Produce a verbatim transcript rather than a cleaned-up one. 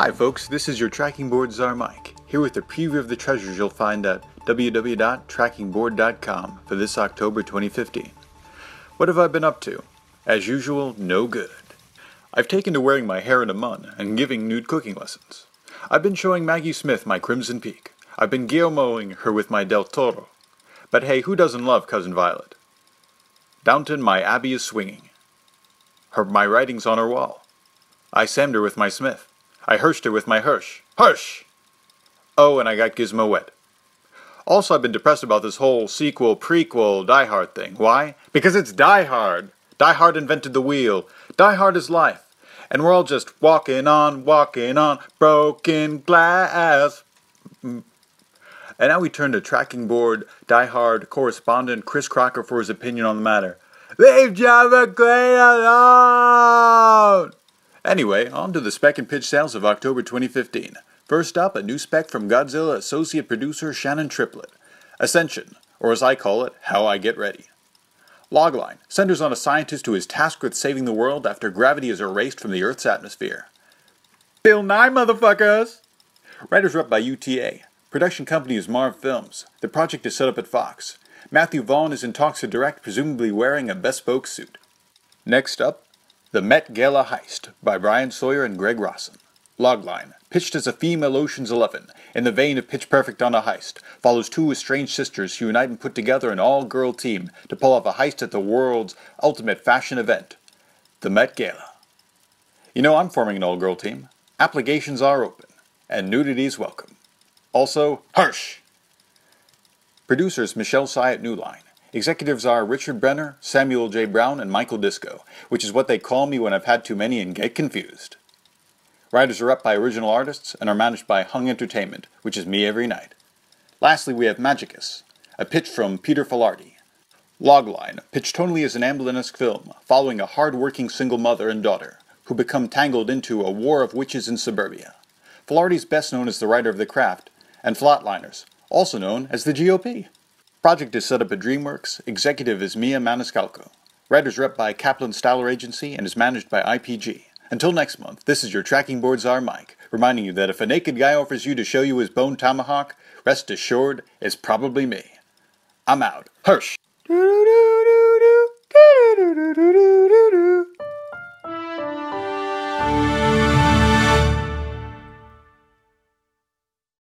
Hi folks, this is your Tracking Board Czar Mike, here with a preview of the treasures you'll find at w w w dot tracking board dot com for this October twenty fifteen. What have I been up to? As usual, no good. I've taken to wearing my hair in a mun and giving nude cooking lessons. I've been showing Maggie Smith my Crimson Peak. I've been Guillermoing her with my Del Toro. But hey, who doesn't love Cousin Violet? Downton, my Abbey is swinging. Her, my writing's on her wall. I Sammed her with my Smith. I Hirshed her with my Hirsch. Hirsch! Oh, and I got Gizmo wet. Also, I've been depressed about this whole sequel, prequel, Die Hard thing. Why? Because it's Die Hard. Die Hard invented the wheel. Die Hard is life. And we're all just walking on, walking on, broken glass. And now we turn to Tracking Board, Die Hard correspondent Chris Crocker for his opinion on the matter. Leave Java Queen alone! Anyway, on to the spec and pitch sales of October twenty fifteen. First up, a new spec from Godzilla associate producer Shannon Triplett. Ascension, or as I call it, How I Get Ready. Logline centers on a scientist who is tasked with saving the world after gravity is erased from the Earth's atmosphere. Bill Nye, motherfuckers! Writers rep by U T A. Production company is Marv Films. The project is set up at Fox. Matthew Vaughn is in talks to direct, presumably wearing a bespoke suit. Next up, The Met Gala Heist by Brian Sawyer and Greg Rosson. Logline, pitched as a female Ocean's Eleven, in the vein of Pitch Perfect on a Heist, follows two estranged sisters who unite and put together an all-girl team to pull off a heist at the world's ultimate fashion event, the Met Gala. You know, I'm forming an all-girl team. Applications are open, and nudity is welcome. Also, Hirsch! Producers Michelle Sy at New Line. Executives are Richard Brenner, Samuel J. Brown, and Michael Disco, which is what they call me when I've had too many and get confused. Writers are up by original artists and are managed by Hung Entertainment, which is me every night. Lastly, we have Magicus, a pitch from Peter Filardi. Logline, pitched tonally as an Amblin-esque film, following a hard-working single mother and daughter, who become tangled into a war of witches in suburbia. Filardi is best known as the writer of The Craft, and Flatliners, also known as the G O P. Project is set up at DreamWorks, executive is Mia Maniscalco. Writers rep by Kaplan Styler Agency and is managed by I P G. Until next month, this is your Tracking Board Czar Mike, reminding you that if a naked guy offers you to show you his bone tomahawk, rest assured it's probably me. I'm out. Hirsch!